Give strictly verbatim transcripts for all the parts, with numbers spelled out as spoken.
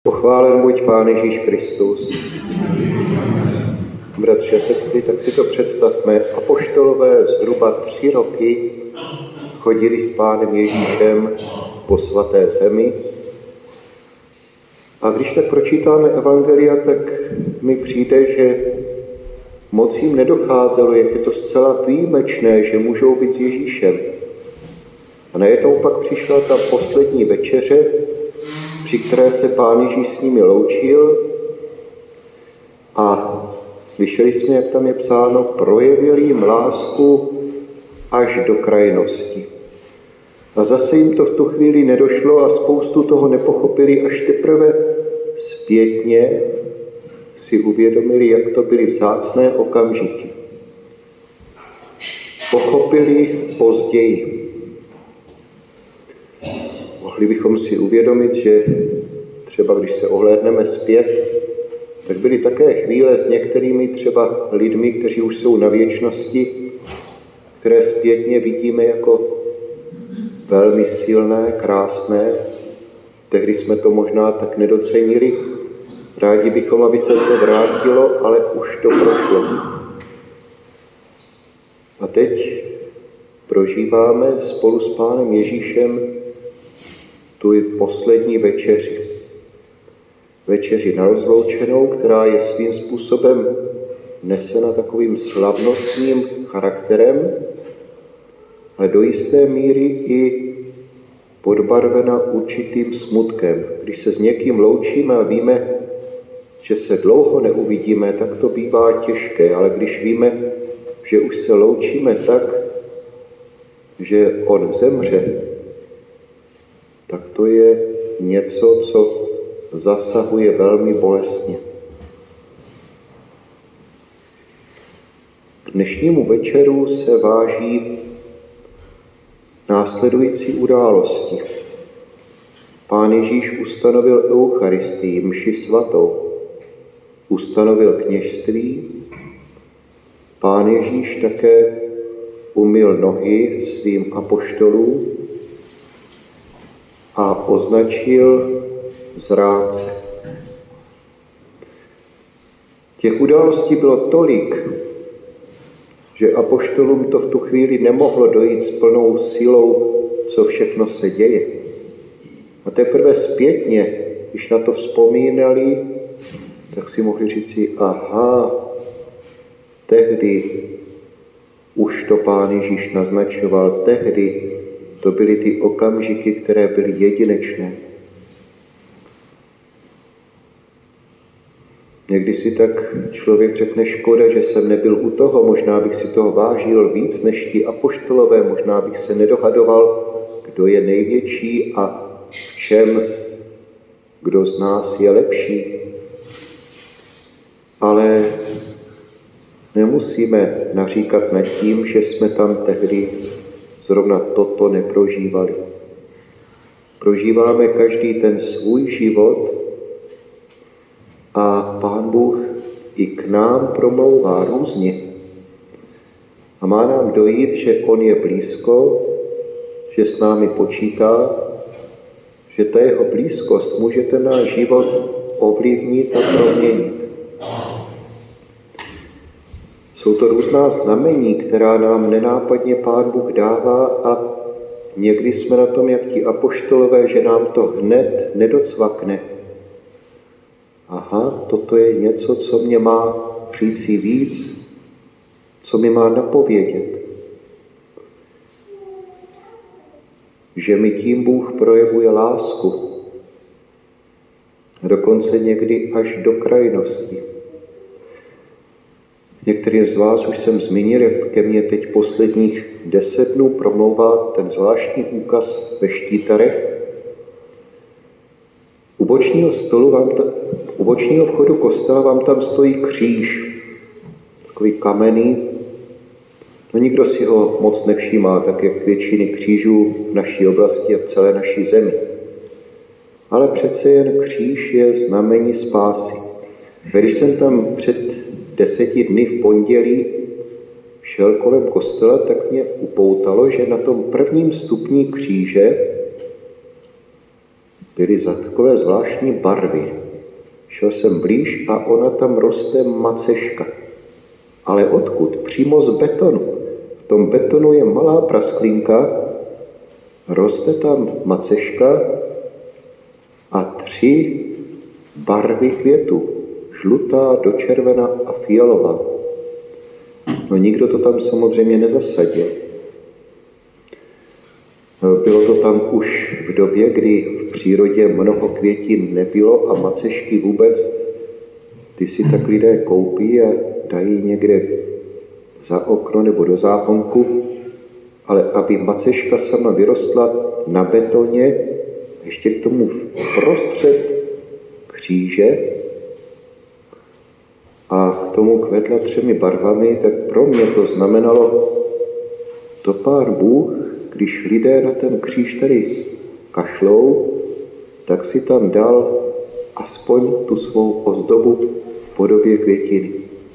Pochválen buď Pán Ježíš Kristus. Bratři a sestry, tak si to představme. Apoštolové zhruba tři roky chodili s Pánem Ježíšem po svaté zemi. A když tak pročítáme evangelia, tak mi přijde, že moc jim nedocházelo, jak je to zcela výjimečné, že můžou být s Ježíšem. A najednou pak přišla ta poslední večeře, při které se Pán Ježíš s nimi loučil a slyšeli jsme, jak tam je psáno, projevil jim lásku až do krajnosti. A zase jim to v tu chvíli nedošlo a spoustu toho nepochopili, až teprve zpětně si uvědomili, jak to byly vzácné okamžiky. Pochopili později. Mohli bychom si uvědomit, že třeba když se ohlédneme zpět, tak byly také chvíle s některými třeba lidmi, kteří už jsou na věčnosti, které zpětně vidíme jako velmi silné, krásné. Tehdy jsme to možná tak nedocenili. Rádi bychom, aby se to vrátilo, ale už to prošlo. A teď prožíváme spolu s Pánem Ježíšem tu poslední večeři. Večeři na rozloučenou, která je svým způsobem nesena takovým slavnostním charakterem, ale do jisté míry i podbarvena určitým smutkem. Když se s někým loučíme a víme, že se dlouho neuvidíme, tak to bývá těžké, ale když víme, že už se loučíme tak, že on zemře, tak to je něco, co zasahuje velmi bolestně. K dnešnímu večeru se váží následující události. Pán Ježíš ustanovil Eucharistii, mši svatou, ustanovil kněžství. Pán Ježíš také umyl nohy svým apoštolům a označil zrádce. Těch událostí bylo tolik, že apoštolům to v tu chvíli nemohlo dojít s plnou silou, co všechno se děje. A teprve zpětně, když na to vzpomínali, tak si mohli říci, aha, tehdy už to Pán Ježíš naznačoval, tehdy to byly ty okamžiky, které byly jedinečné. Někdy si tak člověk řekne, škoda, že jsem nebyl u toho, možná bych si toho vážil víc než ti apoštolové, možná bych se nedohadoval, kdo je největší a v čem kdo z nás je lepší. Ale nemusíme naříkat nad tím, že jsme tam tehdy zrovna toto neprožívali. Prožíváme každý ten svůj život a Pán Bůh i k nám promlouvá různě. A má nám dojít, že on je blízko, že s námi počítá, že ta jeho blízkost může ten náš život ovlivnit a proměnit. Jsou to různá znamení, která nám nenápadně Pán Bůh dává a někdy jsme na tom, jak ti apoštolové, že nám to hned nedocvakne. Aha, toto je něco, co mě má říci víc, co mi má napovědět. Že mi tím Bůh projevuje lásku. A dokonce někdy až do krajnosti. Některým z vás už jsem zmínil, jak ke mně teď posledních deset dnů promlouvá ten zvláštní úkaz ve Štítarech. U bočního stolu vám ta, u bočního vchodu kostela vám tam stojí kříž, takový kamenný. No nikdo si ho moc nevšímá, tak jak většiny křížů v naší oblasti a v celé naší zemi. Ale přece jen kříž je znamení spásy. Když jsem tam před deseti dny v pondělí šel kolem kostela, tak mě upoutalo, že na tom prvním stupni kříže byly za takové zvláštní barvy. Šel jsem blíž a ona tam roste maceška. Ale odkud? Přímo z betonu. V tom betonu je malá prasklinka, roste tam maceška a tři barvy květu. Žlutá, dočervená a fialová. No nikdo to tam samozřejmě nezasadil. Bylo to tam už v době, kdy v přírodě mnoho květin nebylo a macešky vůbec, ty si tak lidé koupí a dají někde za okno nebo do záhonku, ale aby maceška sama vyrostla na betoně, ještě k tomu vprostřed kříže a k tomu kvetla třemi barvami, tak pro mě to znamenalo, to Pán Bůh, když lidé na ten kříž tady kašlou, tak si tam dal aspoň tu svou ozdobu v podobě květiny.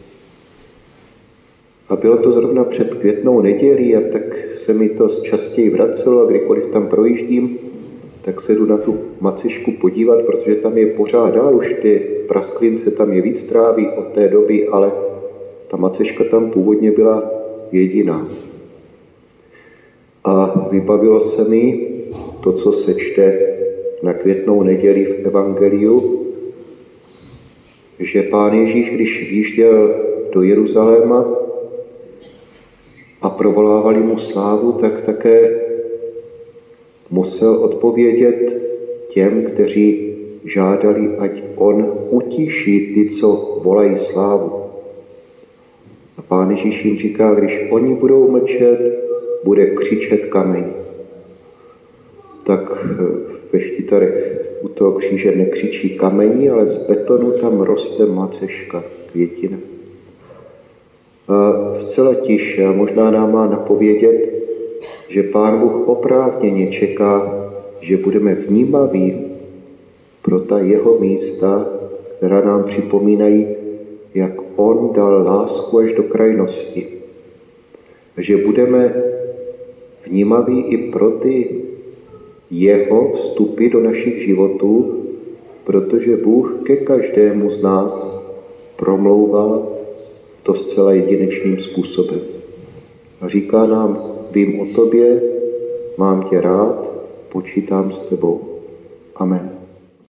A bylo to zrovna před květnou nedělí a tak se mi to častěji vracelo a kdykoliv tam projíždím, tak se jdu na tu macešku podívat, protože tam je pořád dál, už ty prasklince tam je víc tráví od té doby, ale ta maceška tam původně byla jediná. A vybavilo se mi to, co se čte na květnou neděli v Evangeliu, že Pán Ježíš, když výjížděl do Jeruzaléma a provolávali mu slávu, tak také musel odpovědět těm, kteří žádali, ať on utiší ty, co volají slávu. A Pán Ježíš jim říká, když oni budou mlčet, bude křičet kameň. Tak ve Štitarech u toho kříže nekřičí kamení, ale z betonu tam roste maceška, květina. A vcela tiše, a možná nám má napovědět, že Pán Bůh oprávněně čeká, že budeme vnímaví pro ta jeho místa, která nám připomínají, jak on dal lásku až do krajnosti. Že budeme vnímaví i pro ty jeho vstupy do našich životů, protože Bůh ke každému z nás promlouvá to zcela jedinečným způsobem. A říká nám, vím o tobě, mám tě rád, počítám s tebou. Amen.